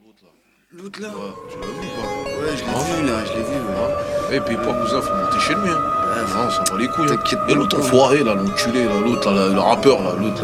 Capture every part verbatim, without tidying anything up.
L'autre là. Ouais, tu l'as vu ou pas? Ouais, je l'ai vu là, je l'ai vu. Ouais. Eh, paye pas, cousin, faut monter chez lui. Hein. Ouais, non, on s'en bat les couilles. T'inquiète Et pas. l'autre enfoiré, là, l'enculé, là, l'autre, là, le rappeur, là, l'autre.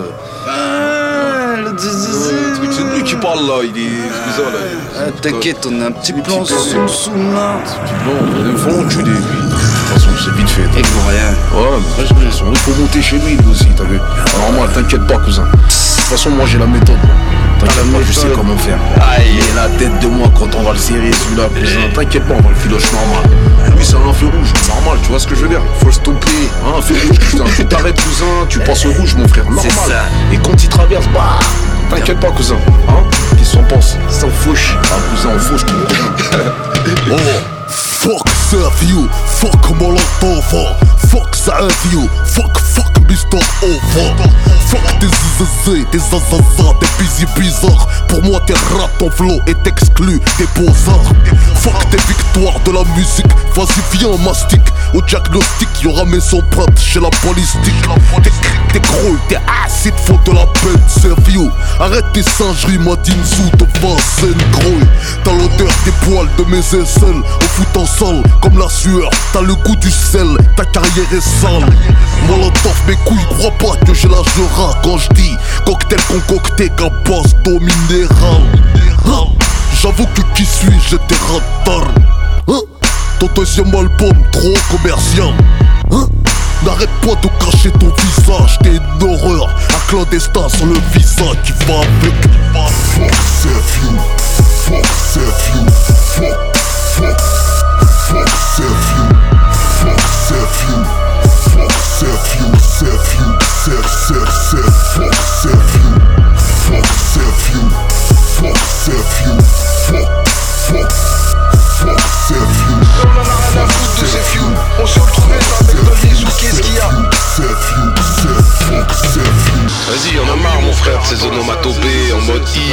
Ah, le truc, c'est lui qui parle, là, il est. Excusez-moi, là. Ah, t'inquiète, on a un petit plan soum soum là. Non, il faut l'enculer, lui. De toute façon, c'est vite fait. Il faut rien. Ouais, mais après, il faut monter chez lui, lui aussi, t'as vu? Normal, t'inquiète pas, cousin. De toute façon, moi, j'ai la méthode. T'inquiète pas, je sais comment faire. Aïe, et la tête de moi quand on va le serrer, celui-là, cousin. T'inquiète pas, on va le filoche normal. Lui, c'est un feu rouge, normal, tu vois ce que je veux dire? Faut le stopper. Un feu rouge, cousin. Tu t'arrêtes, cousin, tu passes au rouge, mon frère, normal. Et quand il traverse, bah, t'inquiète pas, cousin. Hein? Qu'est-ce qu'on pense? C'est en fauche. Ah, cousin, en fauche, ton cousin. Oh, fuck Sergio, fuck Molotov, fuck Sergio, fuck fuck mister Over, fuck tes zzzz, tes zazaza, tes busy bizarres. Pour moi tes rap, ton flow est exclu des beaux-arts. Fuck tes victoires de la musique, vas-y viens mastic. Au diagnostic y'aura mes empreintes chez la balistique. Tes crics, tes grouilles, tes acides faut de la peine. Sergio, arrête tes singeries, Madinzou devant scène grouille. T'as l'odeur des poils de mes aisselles, au foot en salle comme la sueur. T'as le goût du sel, ta carrière est sale. Molotov, mes couilles, crois pas que j'ai la jera quand je dis cocktail concocté qu'à base d'eau minérale. Hein? J'avoue que qui suis-je, j'étais ratard. Hein? Ton deuxième album, trop commercial. Hein? N'arrête pas de cacher ton visage, t'es une horreur. Un clandestin sur le visage qui va avec. Fuck Sergio, fuck Sergio, fuck, fuck, fuck Sergio, fuck Sergio, fuck Sergio, Sergio, Ser, Ser, Ser, fuck Sergio, fuck Sergio, fuck Sergio, fuck, fuck, fuck Sergio. On en a rien à foutre de Sergio. On se retrouvait dans le McDonald's ou qu'est-ce qu'il y a? Sergio, Ser, fuck Sergio. Vas-y, on en a marre mon frère de ces onomatopées en mode i,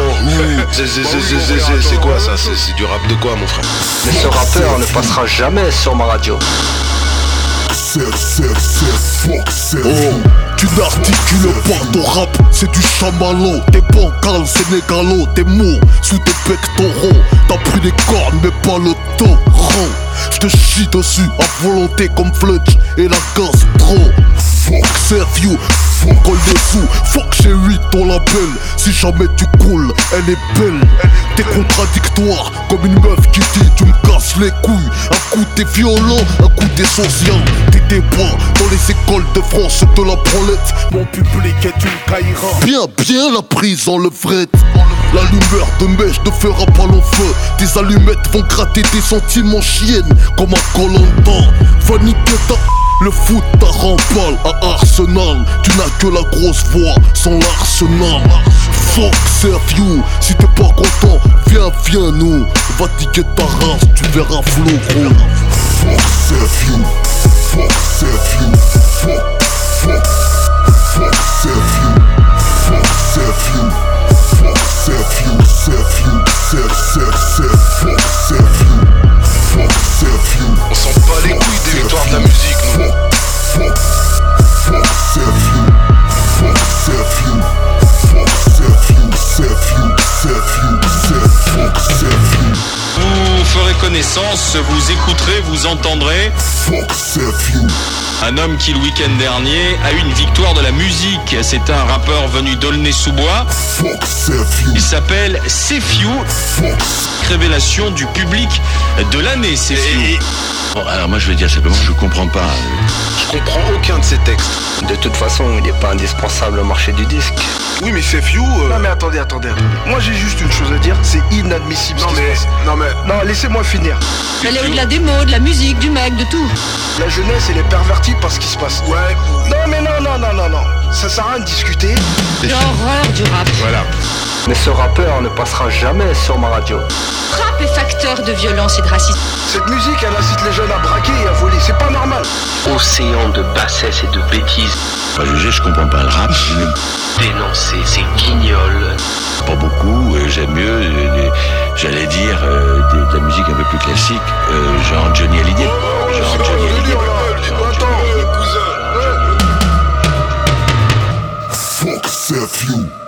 on, c'est, c'est, c'est, c'est, c'est, c'est quoi ça? C'est, c'est du rap de quoi mon frère? Mais ce rappeur ne passera jamais sur ma radio. Ser, ser, ser, fuck Sergio. Oh, tu n'articules pas ton rap, c'est du chamallow. T'es bancal, sénégalo, t'es mou sous tes pectoraux. T'as pris des cornes mais pas le torrent. J'te chie dessus à volonté comme Fletch et la gastro. Fuck Sergio, fuck col des sous. Fuck chez huit ton label. Si jamais tu coules, elle est belle. T'es contradictoire comme une meuf qui dit tu me casses les couilles. Un coup t'es violent, un coup t'es social. T'es débats dans les écoles de France de la prolette. Mon public est une caïra. Bien, bien la prise en levrette. La lumière de mèche ne fera pas long feu. Tes allumettes vont gratter des sentiments chiennes comme un Koh-Lanta. Va niquer ta... Le foot t'a rempale à Arsenal. Tu n'as que la grosse voix sans l'arsenal. Fuck Sergio, si t'es pas content, viens, viens nous. Va tiquer ta race, tu verras flow gros. Fuck Sergio, fuck Sergio, fuck, fuck, fuck Sergio, fuck Sergio, fuck Sergio, Sergio, Ser, Ser, Ser, fuck Sergio, fuck Sergio. On s'en bat les couilles des victoires de la musique nous. Fuck, fuck Sergio, fuck Sergio, fuck Sergio, Sergio, Sergio, Ser, fuck Sergio. Vous ferez connaissance, vous écouterez, vous entendrez. Fuck Sergio. Un homme qui le week-end dernier a eu une victoire de la musique. C'est un rappeur venu d'Aulnay-sous-Bois. Fuck Sergio. Il s'appelle Sefiu. Révélation du public de l'année, Sefiu. Bon, alors moi je vais dire simplement, je comprends pas. Je comprends aucun de ces textes. De toute façon, il n'est pas indispensable au marché du disque. Oui mais c'est Few. Euh... Non mais attendez, attendez. Moi j'ai juste une chose à dire, c'est inadmissible Non ce qui mais, se passe. non mais, Non, laissez-moi finir. Elle est au-delà des mots, de la musique, du mec, de tout. La jeunesse, elle est pervertie par ce qui se passe. ouais. Non mais non, non, non, non, non. Ça sert à rien de discuter. L'horreur du rap. Voilà. Mais ce rappeur ne passera jamais sur ma radio. Rap est facteur de violence et de racisme. Cette musique, elle incite les jeunes à braquer et à voler. C'est pas normal. Océan de bassesse et de bêtises. Pas jugé, je comprends pas le rap. Dénoncer ces guignols. Pas beaucoup, euh, j'aime mieux, euh, j'allais dire, euh, de, de la musique un peu plus classique, euh, genre Johnny Hallyday. Genre Johnny Hallyday. Genre Johnny Hallyday. Fuck Sergio.